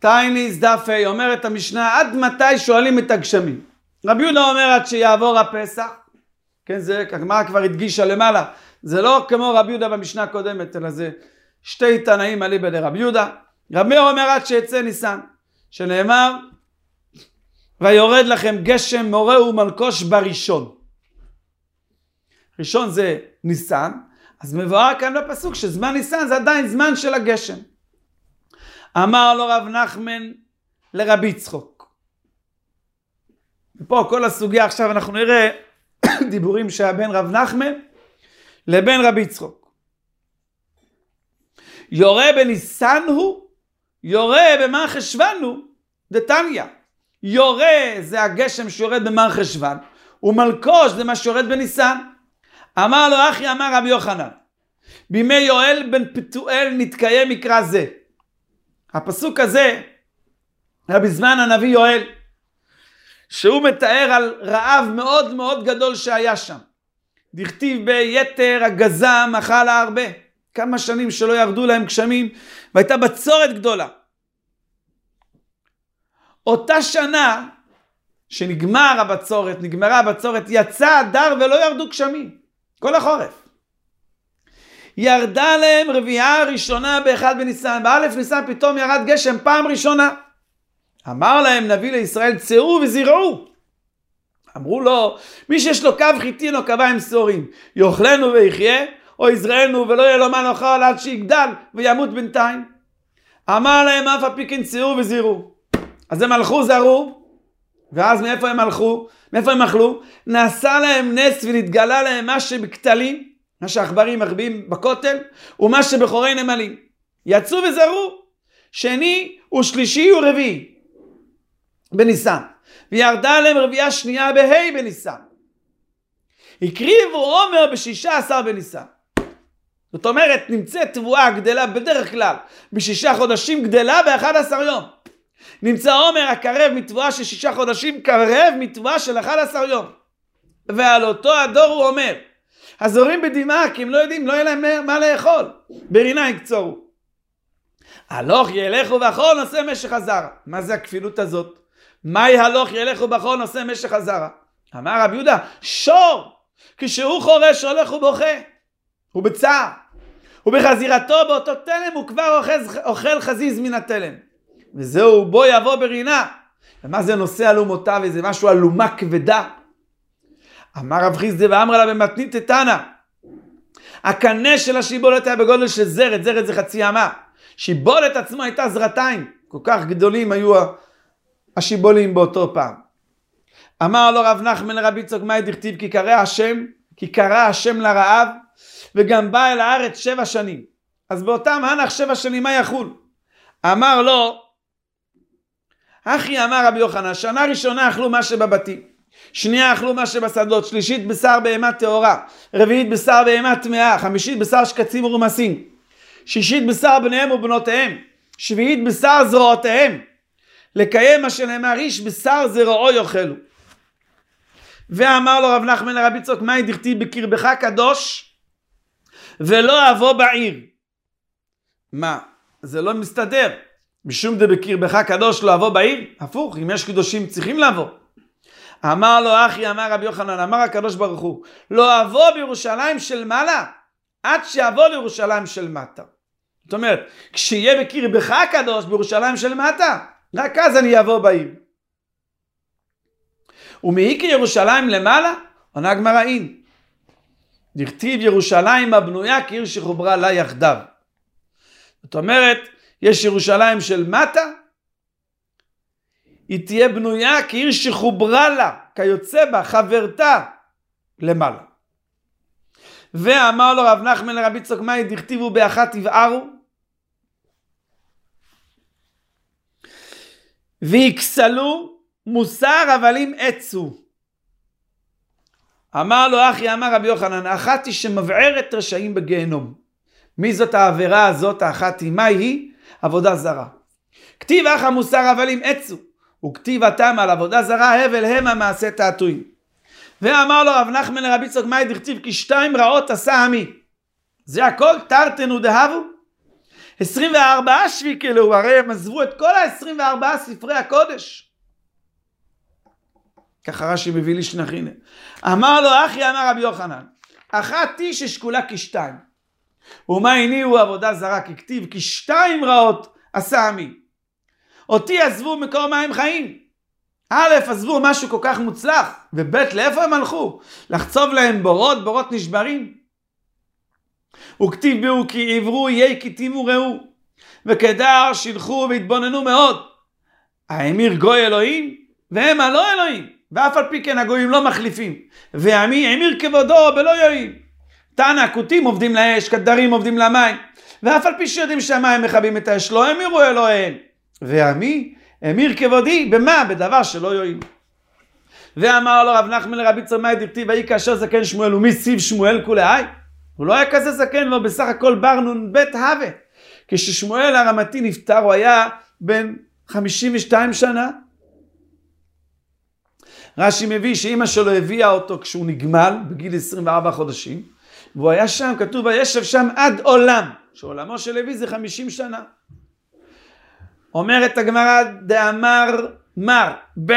טייניס דף ה' אומרת המשנה, עד מתי שואלים את הגשמים? רבי יהודה אומר עד שיעבור הפסח, כן, זה הגמרא כבר הדגישה למעלה, זה לא כמו רבי יהודה במשנה הקודמת, אלא זה שתי תנאים אליבא דרבי יהודה. רבי מאיר אומר עד שיצא ניסן, שנאמר ויורד לכם גשם מורה ומלקוש בראשון. ראשון זה ניסן, אז מבואר כאן בפסוק שזמן ניסן זה עדיין זמן של הגשם. אמר לו רב נחמן לרבי יצחוק. ופה כל הסוגיה עכשיו אנחנו נראה דיבורים שהיה בין רב נחמן לבין רבי יצחוק. יורה בניסן הוא, יורה במרחשוון הוא, דתניא. יורה זה הגשם שיורד במרחשוון, ומלקוש זה מה שיורד בניסן. אמר לו אחי, אמר רבי יוחנן, בימי יואל בן פתואל נתקיים מקרא זה. הפסוק הזה היה בזמן הנביא יואל, שהוא מתאר על רעב מאוד מאוד גדול שהיה שם. דכתיב ביתר הגזם אכל הרבה, כמה שנים שלא ירדו להם גשמים, והייתה בצורת גדולה. אותה שנה שנגמרה הבצורת, יצא אדר ולא ירדו גשמים, כל החורף. ירדה להם רביעה ראשונה באחד בניסן, באלף ניסן פתאום ירד גשם פעם ראשונה. אמר להם נביא לישראל, צאו וזרעו. אמרו לו, מי שיש לו קו חיטין או קביים סורים, יאכלנו ויחיה, או יזרענו ולא יהיה לו מה נאכל עד שיגדל וימות בינתיים. אמר להם אף על פי כן צאו וזרעו. אז הם הלכו זרעו, ואז מאיפה הם הלכו? מאיפה הם אכלו? נעשה להם נס ונתגלה להם מה שבכתלים, מה שהעכברים מחביאים בכותל, ומה שבחורי נמלים. יצאו וזרעו, שני ושלישי ורביעי בניסן, וירדה עליהם רביעה שנייה בה' בניסן. הקריבו עומר ב16 בניסן. זאת אומרת, נמצאת תבואה גדלה בדרך כלל ב6 חודשים, גדלה ב11 יום. נמצא עומר הקרב מתבואה של 6 חודשים, קרב מתבואה של 11 יום. ועל אותו הדור הוא אומר, הזורים בדמעה, כי הם לא יודעים, לא יהיה להם מה לאכול. ברינה יקצורו. הלוך ילכו בחול נושא משך הזרע. מה זה הכפילות הזאת? מהי הלוך ילכו בחול נושא משך הזרע? אמר רבי יהודה, שור, כשהוא חורש הולך ובוכה, הוא בצער. ובחזירתו באותו תלם הוא כבר אוכל חזיז מן התלם. וזהו בו יבוא ברינה. ומה זה נושא אלומותיו? וזה משהו אלומה כבדה. אמר רב חיסדא ואמר לה במתנית תנא, הקנה של השיבולת היה בגודל של זרת, זרת זה חצי אמה. שיבולת עצמו הייתה זרתיים, כל כך גדולים היו השיבולים באותו פעם. אמר לו רב נחמן לרבי יצחוק, מה דכתיב? כי קרא השם לרעב, וגם בא אל הארץ 7 שנים. אז באותם הנח 7 שנים מה יחול? אמר לו, אחי, אמר רבי יוחנן, שנה ראשונה אכלו מה שבבתים, שנייה אכלו מה שבשדות, שלישית בשר בהמה טהורה, רביעית בשר בהמה טמאה, חמישית בשר שקצים ורמסים, שישית בשר בניהם ובנותיהם, שביעית בשר זרועותיהם, לקיים מה שנאמר איש בשר זרועו יאכלו. ואמר לו רב נחמן לרבי יצחוק, מה דכתיב? בקרבך קדוש ולא אבוא בעיר. מה? זה לא מסתדר. משום דבקרבך קדוש לא אבוא בעיר? הפוך, אם יש קדושים צריכים לבוא. אמר לו אחי, אמר רבי יוחנן, אמר הקדוש ברוך הוא, לא אבוא בירושלים של מעלה עד שאבוא לירושלים של מטה. זאת אומרת, כשיהיה בקרבך קדוש בירושלים של מטה, רק אז אני אבוא בעיר. ומאי כי ירושלים למעלה? עונה הגמרא אין. דכתיב ירושלים הבנויה כעיר שחוברה לה יחדיו. זאת אומרת, יש ירושלים של מטה, היא תהיה בנויה כעיר שחוברה לה, כיוצא בה, חברתה למעלה. ואמר לו רב נחמן לרבי יצחוק, מה דכתיבו באחת יבערו? ויקסלו מוסר הבלים עצו. אמר לו אחי, אמר רבי יוחנן, אחת היא שמבערת רשעים בגיהנום. מי זאת העבירה הזאת? האחת היא, מה היא? עבודה זרה. כתיב אחא מוסר הבלים עצו, וכתיב התם על עבודה זרה הבל המה מעשה תעתועים. ואמר לו רב נחמן לרבי יצחוק, מה דכתיב? כי 2 רעות עשה עמי. זה הכל תרתנו דהבו. 24 שוויקלו, הרי הם עזבו את כל ה-24 ספרי הקודש. ככה רש"י מביא לי שנחינא. אמר לו אחי, אמר רבי יוחנן, אחת היא ששקולה כשתיים. ומה הניעו עבודה זרה, ככתיב, כשתיים רעות עשה עמי. אותי עזבו מקור מים חיים. א', עזבו משהו כל כך מוצלח, וב', לאיפה הם הלכו? לחצוב להם בורות, בורות נשברים. וכתיב בהו כי עברו יהי כתימו ראו, וכדר שילחו והתבוננו מאוד. האמיר גוי אלוהים, והם הלא אלוהים, ואף על פי כן הגויים לא מחליפים, ועמי אמיר כבודו בלא יועים. תנא הכותים עובדים לאש, כדרים עובדים למים, ואף על פי שיודעים שהמים מכבים את האש, לא אמירו אלוהיהם. ועמי אמיר כבודי, במה? בדבר שלא יועיל. ואמר לו רב נחמן לרבי צמאי דכתיב ויהי כאשר זקן שמואל, ומי סיב שמואל כולי? הוא לא היה כזה זקן, לא בסך הכל בר נ"ב הווה. כששמואל הרמתי נפטר הוא היה בן 52 שנה. רש"י מביא שאמא שלו הביאה אותו כשהוא נגמל בגיל 24 חודשים, והוא היה שם, כתוב וישב שם עד עולם, שעולמו של לוי זה 50 שנה. אומרת הגמרא דאמר מר,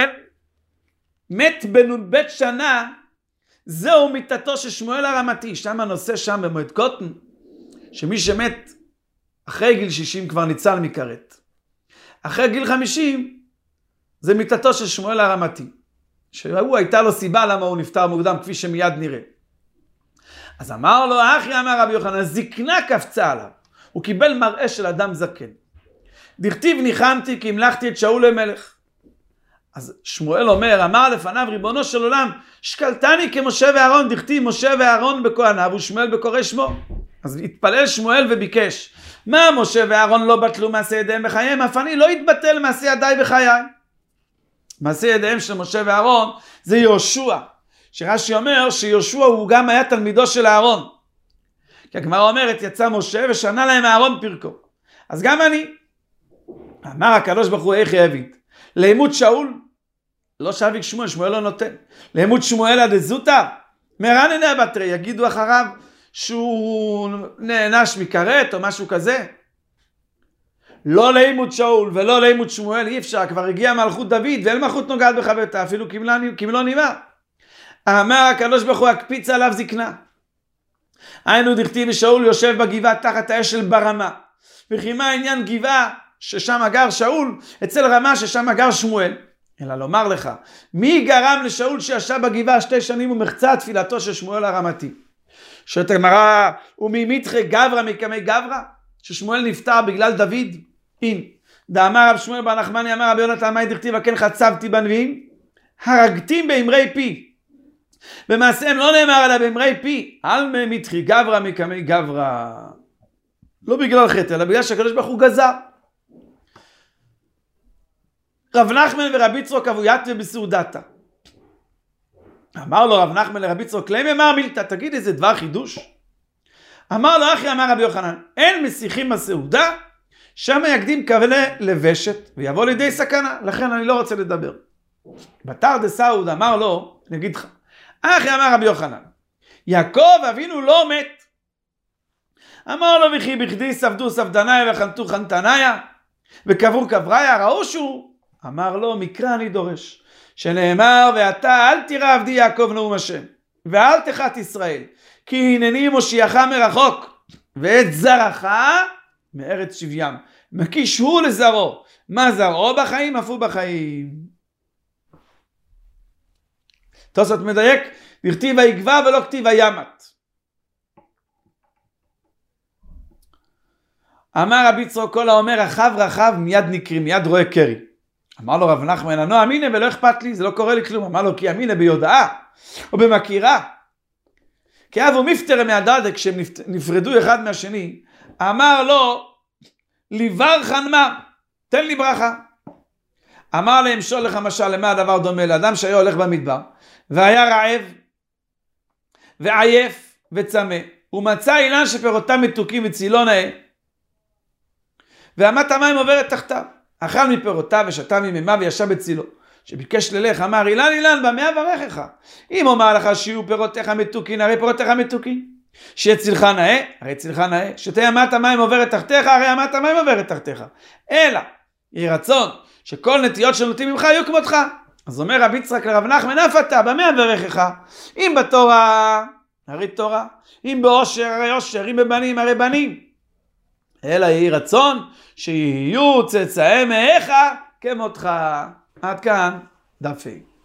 מת בנ"ב שנה, זהו מיתתו של שמואל הרמתי. שם הנושא שם במועד קוטן, שמי שמת אחרי גיל 60 כבר ניצל מכרת. אחרי גיל 50 זה מיתתו של שמואל הרמתי. שהוא הייתה לו סיבה למה הוא נפטר מוקדם, כפי שמיד נראה. אז אמר לו אחי, אמר רבי יוחנן, זקנה קפצה עליו. הוא קיבל מראה של אדם זקן. דכתיב ניחמתי כי המלכתי את שאול למלך. אז שמואל אומר, אמר לפניו ריבונו של עולם, שקלתני כמשה ואהרון, דכתיב משה ואהרון בכהניו ושמואל בקורא שמו. אז התפלל שמואל וביקש, מה משה ואהרון לא בטלו מעשה ידיהם בחייהם, אף אני לא התבטל מעשה ידיי בחיי. מעשה ידיהם של משה ואהרון זה יהושע, שרש"י אומר שיהושע הוא גם היה תלמידו של אהרון. כי הגמרא אומרת, יצא משה ושנה להם אהרון פרקו. אז גם אני. אמר הקדוש ברוך הוא איך יבין. לימוד שאול, לא שאביק שמואל, שמואל לא נותן. לימוד שמואל עד זוטר, מרננה בתרי, יגידו אחריו שהוא נענש מכרת או משהו כזה. לא לימוד שאול ולא לימוד שמואל, אי אפשר, כבר הגיע מלכות דוד, ואין מלכות נוגעת בחברתה, אפילו כמלוא נימה. אמר הקדוש ברוך הוא הקפיץ עליו זקנה. היינו דכתיב שאול יושב בגבעה תחת האש של ברמה. וכי מה העניין גבעה ששם גר שאול אצל רמה ששם גר שמואל? אלא לומר לך, מי גרם לשאול שישב בגבעה 2 שנים ומחצה תפילתו של שמואל הרמתי? שאת הגמרא, וממיתחי גברא מקמי גברא? ששמואל נפטר בגלל דוד? אין. דאמר רב שמואל בר נחמני אמר רבי יונתן מאי דכתיב כן חצבתי בנביאים? הרגתים באמרי פי. במעשיהם לא נאמר אלא באמרי פי. על מיתחי גברא מקמי גברא. לא בגלל חטא, אלא בגלל שהקדוש ברוך הוא גזר. רב נחמן ורבי יצחק אבויתיה בסעודתא. אמר לו רב נחמן לרבי יצחק, למה אמר מילתא, תגיד איזה דבר חידוש. אמר לו אחי, אמר רבי יוחנן, אין מסיחים בסעודה, שם יקדים כוונה לבשת, ויבוא לידי סכנה, לכן אני לא רוצה לדבר. בתר דסעוד אמר לו, אני אגיד לך, אחי אמר רבי יוחנן, יעקב אבינו לא מת. אמר לו וכי בכדי ספדו ספדניה וחנתו חנתניה, וקברו קבריה, ראו שהוא. אמר לו מקרא אני דורש, שנאמר ואתה אל תירא עבדי יעקב נאום השם, ואל תחת ישראל, כי הנני מושיעך מרחוק, ואת זרעך מארץ שבים, מקיש הוא לזרעו, מה זרעו בחיים אף הוא בחיים. תוספות מדייק, דכתיב ויגבע ולא כתיב וימת. אמר רבי יצחק כל האומר רחב רחב מיד נקרי, מיד רואה קרי. אמר לו רב נחמן, אני אמינא ולא אכפת לי, זה לא קורה לי כלום. אמר לו כי אמינא ביודעה או במכירה. כי אבו מפטר מהדדה כשהם נפרדו אחד מהשני, אמר לו לברכן מה, תן לי ברכה. אמר להם שואל לך משל למה הדבר דומה לאדם שהיה הולך במדבר והיה רעב ועייף וצמא, ומצא אילן שפירותיו מתוקים וצילו נאה, ואמת המים עוברת תחתיו, אכל מפירותיו ושתה ממימיו וישב בצילו. שביקש ללך אמר אילן אילן במה אברכך, אם אומר לך שיהיו פירותיך מתוקין, הרי פירותיך מתוקין, שצילך נאה, הרי צילך נאה, שתהיה אמת המים עוברת תחתיך, הרי אמת המים עוברת תחתיך. אלא, יהי רצון שכל נטיות שנוטים ממך יהיו כמותך. אז אומר רבי יצחק לרב נחמן, אף אתה, במה אברכך? אם בתורה, הרי תורה, אם באושר, הרי אושר, אם בבנים, הרי בנים. אלא יהי רצון שיהיו צאצאי מאיך כמותך. עד כאן דף ה'.